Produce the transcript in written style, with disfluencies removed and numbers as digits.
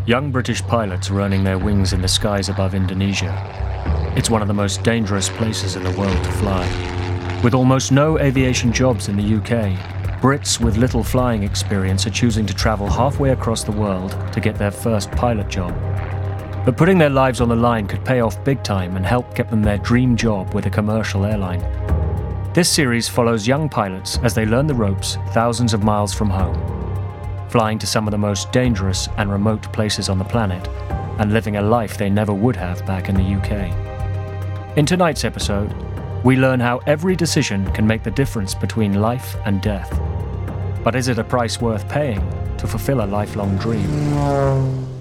Young British pilots are earning their wings in the skies above Indonesia. It's one of the most dangerous places in the world to fly. With almost no aviation jobs in the UK, Brits with little flying experience are choosing to travel halfway across the world to get their first pilot job. But putting their lives on the line could pay off big time and help get them their dream job with a commercial airline. This series follows young pilots as they learn the ropes thousands of miles from home, flying to some of the most dangerous and remote places on the planet and living a life they never would have back in the UK. In tonight's episode, we learn how every decision can make the difference between life and death. But is it a price worth paying to fulfill a lifelong dream?